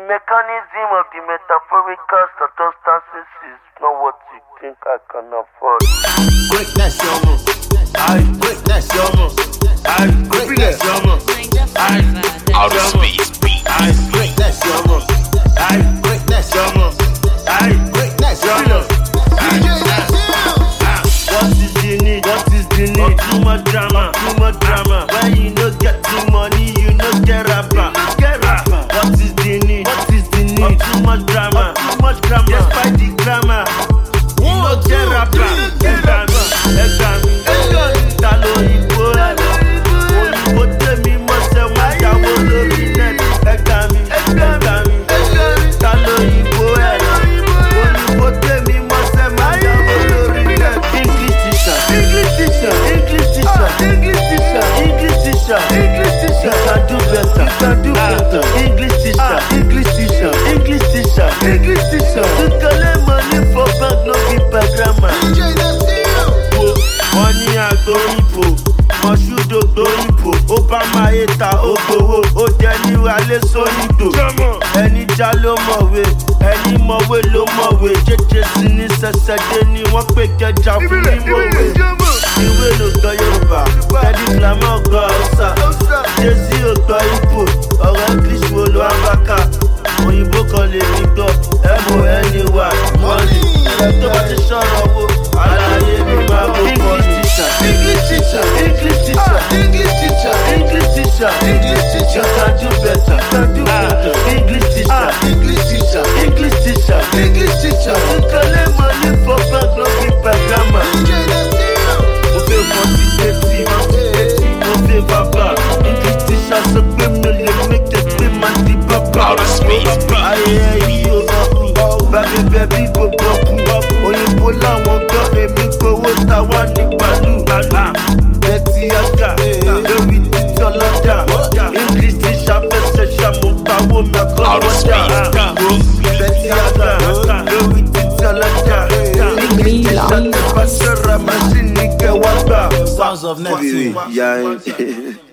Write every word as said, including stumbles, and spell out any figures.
mechanism of the metaphorical circumstances is not what you think I can afford. Quick, that's your move. I quick, that's your move. I quick, that's your move. I Outer Space Beat. I quick, that's your move. I quick, that's your move. I quick, that's your move. What is the need? What is the need? Too much drama, too much drama. When you no get the money, you no get rapper. Get rapper. What is the need? What is the need? Too much drama, too much drama. Despite the grammar, you no get rapper. Egami, egami, egami. Talo ibo, oyibo temi mo se mo jawo lórí net. Egami, egami, egami. Talo ibo, oyibo temi mo se mo jawo lórí net. English teacher, English teacher, English teacher, English teacher, English teacher, English teacher. You can do better, you can do better. English teacher, English teacher, English teacher, English teacher. You can lend money for bank, no be per grammar. Money àgbo ìbò, mọ̀ṣúdò gbó ìbò. Ó bá máa yé ta ògbówó, ó jẹ́ ní alẹ́ sóyìnbó. Ẹni já ló mọ̀wé, ẹni mọ̀wé ló mọ̀wé. Jẹ́jẹ́ sí ní sẹ́sẹ́dé ni wọ́n pè kẹjà fún mímọ̀wé. Ìwé ló gbọ́ Yorùbá, Tẹ́lí Flamọ́ gbọ́ Hausa. Jésì ò gbọ́ Ìbò, ọ̀rọ̀ English wo ló ń bá ká? Òyìnbó kan lè ní gbọ́, M O N Y, money. Ẹ tó bá ti ṣọ̀rọ̀ wo, àlàyé mi máa wò pọ̀ ní. English teacher, English teacher, English teacher, English teacher, English teacher. You can do better, you can do better. English teacher, English teacher, English teacher, English teacher. You can lend money for bank, no be per grammar. Mo fẹ́ fọ́tí létí, mo fẹ́ bàbá. English teacher sọ pé mi lè make it pé máa di bàbá. Outer Space Beat. Ayẹyẹ yìí ò bá kú, bàbá bẹ́bí gbogbo kú. Òyìnbó làwọn gbọ́ èmi gbowó táwa ní pàlú. Betty Aga, lórí títí ọlọ́jà. English teacher fẹsẹ̀ ṣàmùpàwọ́ mẹ́kọ́ Outer Space wọ́jà. Betty Aga, lórí títí ọlọ́jà. English teacher tẹ bá ṣẹ́ra màṣínì kẹwàá gbà. Sounds of Neptune. Yeah.